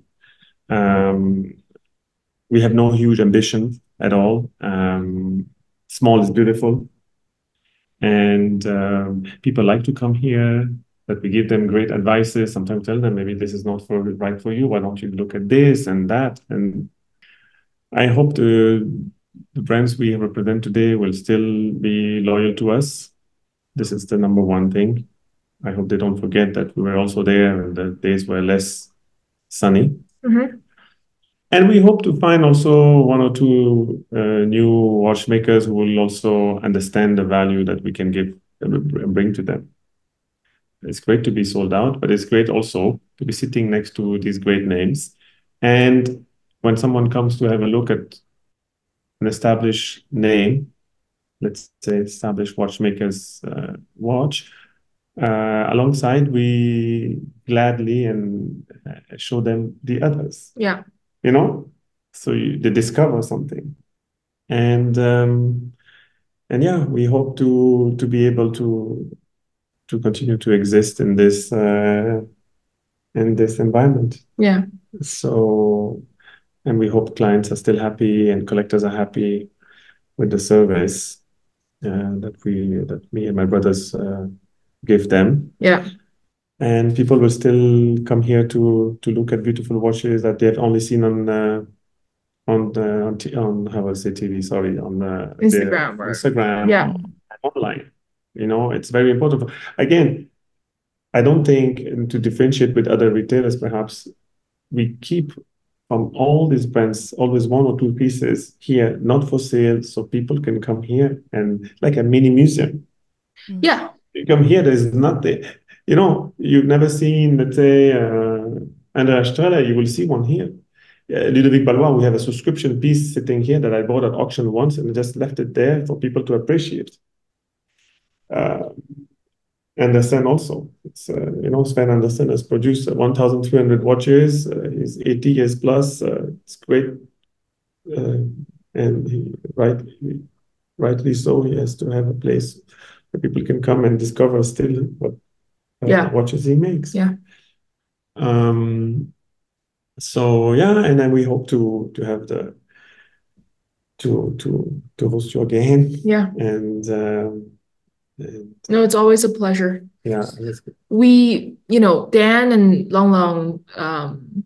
We have no huge ambition at all. Small is beautiful, and people like to come here. That we give them great advices. Sometimes tell them maybe this is not right for you. Why don't you look at this and that? And I hope the brands we represent today will still be loyal to us. This is the number one thing. I hope they don't forget that we were also there and the days were less sunny. Mm-hmm. And we hope to find also one or two new watchmakers who will also understand the value that we can give and bring to them. It's great to be sold out, but it's great also to be sitting next to these great names. And when someone comes to have a look at an established name, let's say established watchmakers watch, alongside we gladly and show them the others. Yeah. So they discover something. And yeah, we hope to be able to continue to exist in this environment. Yeah. So, and we hope clients are still happy and collectors are happy with the service that me and my brothers give them. Yeah. And people will still come here to look at beautiful watches that they have only seen on how I say TV, sorry, on Instagram Instagram, yeah, online. It's very important. Again, I don't think, and to differentiate with other retailers, perhaps we keep from all these brands always one or two pieces here, not for sale, so people can come here and like a mini museum. Yeah. You come here, there's nothing. You've never seen, let's say, under Australia, you will see one here. Ludovic Ballois, we have a subscription piece sitting here that I bought at auction once and just left it there for people to appreciate. Anderson also, Sven Anderson has produced 1,300 watches. He's 80 years plus. It's great, and rightly so. He has to have a place where people can come and discover still what watches he makes. Yeah. So yeah, and then we hope to have to host you again. Yeah. And no, it's always a pleasure. Yeah. We, Dan and Long Long,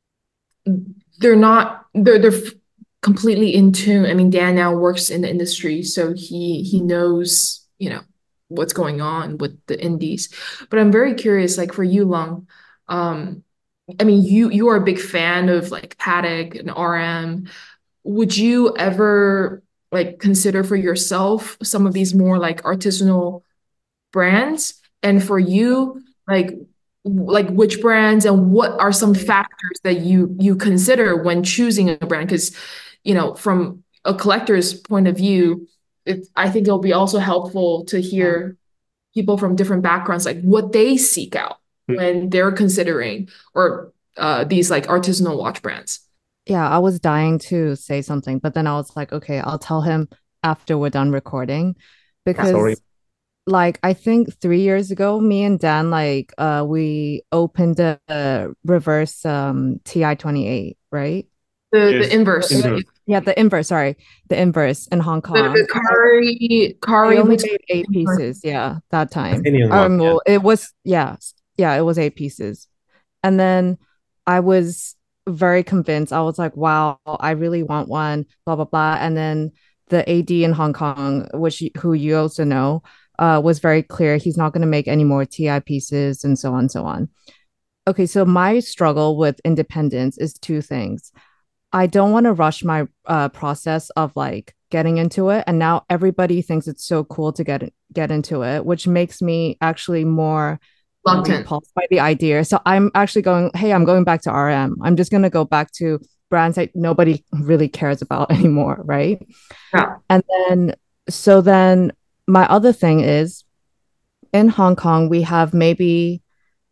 they're completely in tune. I mean, Dan now works in the industry, so he knows, what's going on with the indies. But I'm very curious, like for you, Long, I mean, you are a big fan of like Patek and RM. Would you ever like consider for yourself some of these more like artisanal brands? And for you, like which brands and what are some factors that you consider when choosing a brand? Because, from a collector's point of view, I think it'll be also helpful to hear people from different backgrounds, like what they seek out when they're considering or these like artisanal watch brands. Yeah, I was dying to say something, but then I was like, okay, I'll tell him after we're done recording, because like I think 3 years ago, me and Dan we opened a reverse TI-28, right? The inverse. Yeah, the inverse. Sorry, the inverse in Hong Kong. The Kari only made 8 pieces. Yeah, that time. Well, it was it was 8 pieces, and then I was very convinced. I was like, wow, I really want one. Blah blah blah. And then the AD in Hong Kong, who you also know, was very clear. He's not going to make any more TI pieces, and so on and so on. Okay, so my struggle with independence is 2 things. I don't want to rush my process of like getting into it, and now everybody thinks it's so cool to get into it, which makes me actually more repulsed by the idea. So I'm actually I'm going back to RM. I'm just going to go back to brands that nobody really cares about anymore, right? Yeah. And then my other thing is, in Hong Kong, we have maybe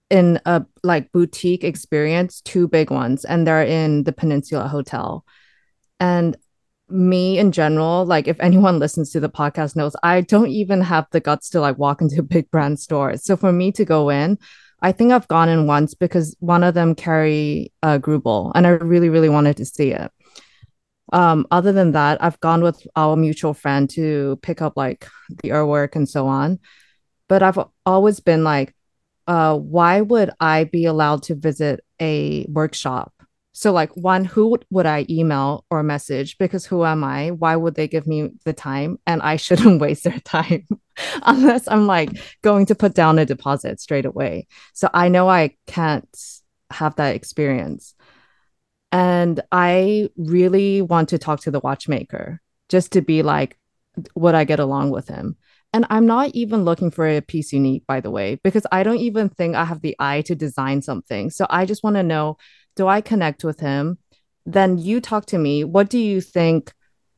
in a like boutique experience, two big ones, and they're in the Peninsula Hotel. And me in general, like if anyone listens to the podcast knows, I don't even have the guts to like walk into big brand stores. So for me to go in, I think I've gone in once because one of them carry Grubel, and I really, really wanted to see it. Other than that, I've gone with our mutual friend to pick up like the artwork and so on. But I've always been like, why would I be allowed to visit a workshop? So, like, one, who would I email or message? Because who am I? Why would they give me the time? And I shouldn't waste their time unless I'm like going to put down a deposit straight away. So, I know I can't have that experience. And I really want to talk to the watchmaker just to be like, would I get along with him? And I'm not even looking for a piece unique, by the way, because I don't even think I have the eye to design something. So I just want to know, do I connect with him? Then you talk to me. What do you think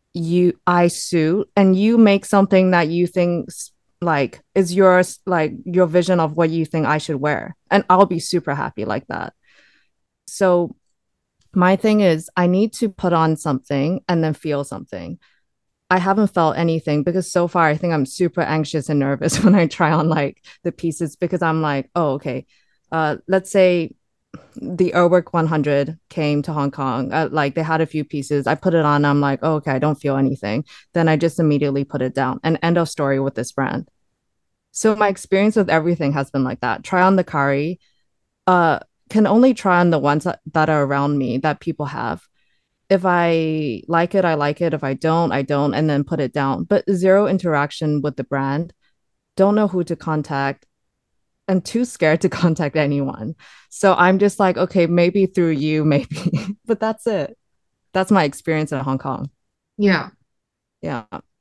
I suit? And you make something that you think like is yours, like your vision of what you think I should wear. And I'll be super happy like that. So my thing is I need to put on something and then feel something. I haven't felt anything because so far I think I'm super anxious and nervous when I try on like the pieces because I'm like, oh, okay. Let's say the Urwork 100 came to Hong Kong. Like they had a few pieces. I put it on. I'm like, oh, okay, I don't feel anything. Then I just immediately put it down and end of story with this brand. So my experience with everything has been like that. Try on the Kari. Uh, can only try on the ones that are around me that people have. If I like it, I like it. If I don't, I don't, and then put it down. But zero interaction with the brand. Don't know who to contact. I'm too scared to contact anyone. So I'm just like, okay, maybe through you, maybe. But that's it. That's my experience in Hong Kong. Yeah. Yeah.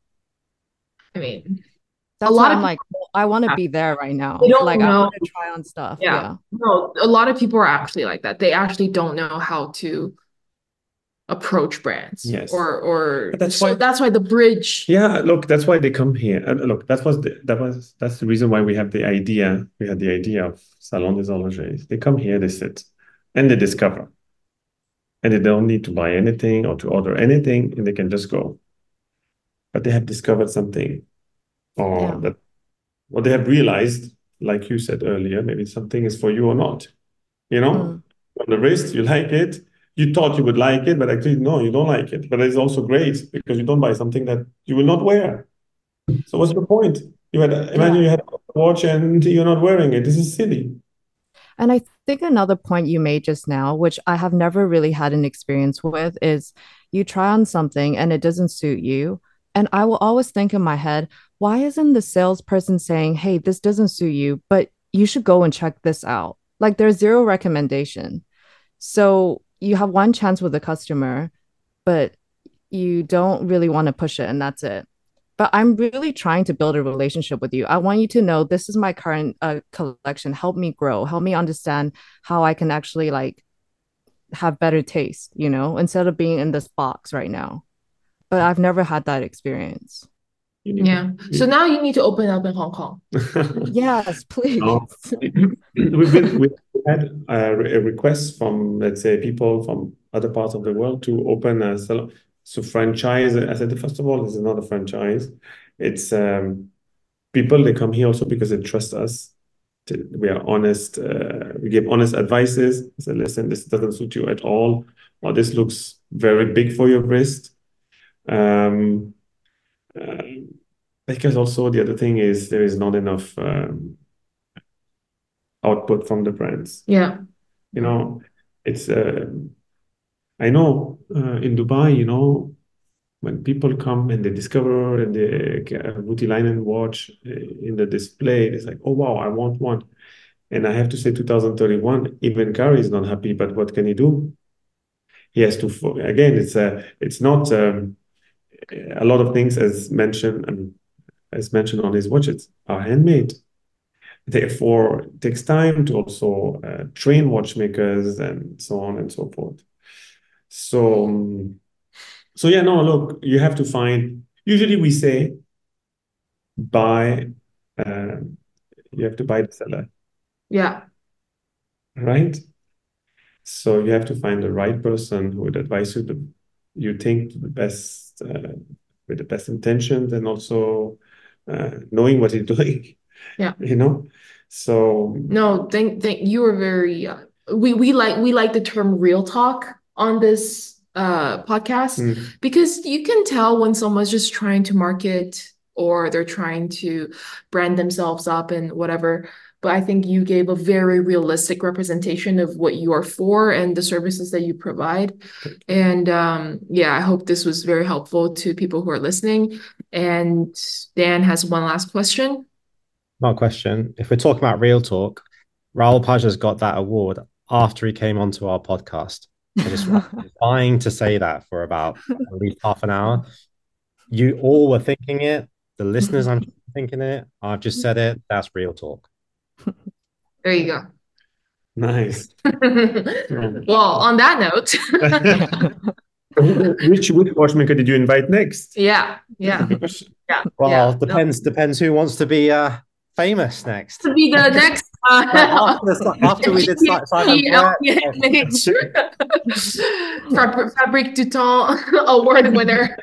I mean, a That's why lot I'm of like, well, I want to people, be there right they now. don't Like, I know. want to try on stuff. Yeah. Yeah. No, a lot of people are actually like that. They actually don't know how to approach brands Yes. But or that's so why, that's why the bridge. yeah, look, that's why they come here. And look, that's the reason why we have the idea. We had the idea of Salon des Horlogers. They come here, they sit, and they discover. And they don't need to buy anything or to order anything, and they can just go. But they have discovered something, or Yeah. that what they have realized, like you said earlier, maybe something is for you or not. You know, Mm. on the wrist, you like it. You thought you would like it, but actually, no, you don't like it. But it's also great because you don't buy something that you will not wear. So what's the point? Imagine Yeah. you had a watch and you're not wearing it. This is silly. And I think another point you made just now, which I have never really had an experience with, is you try on something and it doesn't suit you. And I will always think in my head, why isn't the salesperson saying, hey, this doesn't suit you, but you should go and check this out? Like there's zero recommendation. So you have one chance with the customer, but you don't really want to push it, and that's it. But I'm really trying to build a relationship with you. I want you to know this is my current collection. Help me grow. Help me understand how I can actually like have better taste, instead of being in this box right now. But I've never had that experience. You need Yeah. So now you need to open up in Hong Kong. to. Yes, please. No, we've had a request from, let's say, people from other parts of the world to open a salon. So franchise, I said, first of all, this is not a franchise. It's people, they come here also because they trust us. We are honest. We give honest advices. I said, listen, this doesn't suit you at all, or this looks very big for your wrist. Um, uh, because also the other thing is there is not enough output from the brands. Yeah. You know, it's I know in Dubai, when people come and they discover and they get a Voutilainen watch in the display, it's like, oh wow, I want one. And I have to say, 2031, even Gary is not happy. But what can he do? He has to again. It's not a lot of things as mentioned on his watches are handmade. Therefore, it takes time to also train watchmakers and so on and so forth. So, so yeah, no, look, you have to find. Usually, we say buy. Uh, you have to buy the seller. Yeah. right? So you have to find the right person who would advise you you think the best with the best intentions and also knowing what you're doing. Yeah. So No, thank you were very we like the term real talk on this podcast because you can tell when someone's just trying to market or they're trying to brand themselves up and whatever. But I think you gave a very realistic representation of what you are for and the services that you provide. And yeah, I hope this was very helpful to people who are listening. And Dan has one last question. Not a question. If we're talking about real talk, Raul Paja's got that award after he came onto our podcast. I just was dying to say that for about at least half an hour. You all were thinking it. The listeners, I'm thinking it. I've just said it. That's real talk. There you go. nice. Well, on that note, Which watchmaker did you invite next? yeah. Well, depends who wants to be famous next. To be the next after we did Fabrique du Temps award winner.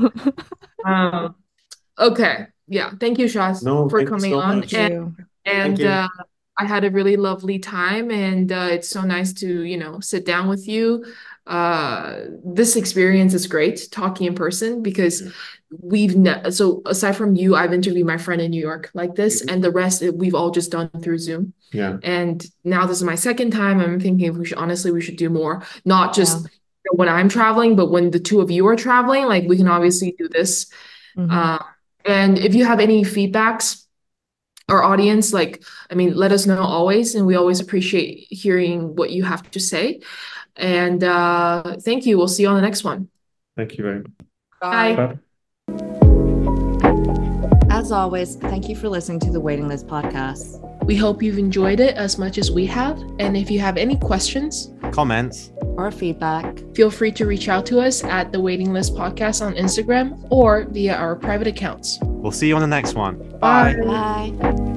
Okay. Yeah. Thank you, Shaz, for coming on. And I had a really lovely time, and it's so nice to, sit down with you. This experience is great talking in person because so aside from you, I've interviewed my friend in New York like this, and the rest we've all just done through Zoom. Yeah. And now this is my second time. I'm thinking we should do more, not just when I'm traveling, but when the two of you are traveling, like we can obviously do this. And if you have any feedbacks, our audience, let us know always, and we always appreciate hearing what you have to say. And thank you. We'll see you on the next one. Thank you very much. Bye. Bye. As always, thank you for listening to the Waiting List podcast. We hope you've enjoyed it as much as we have. And if you have any questions, comments, or feedback, feel free to reach out to us at the Waiting List Podcast on Instagram or via our private accounts. We'll see you on the next one. Bye. Bye.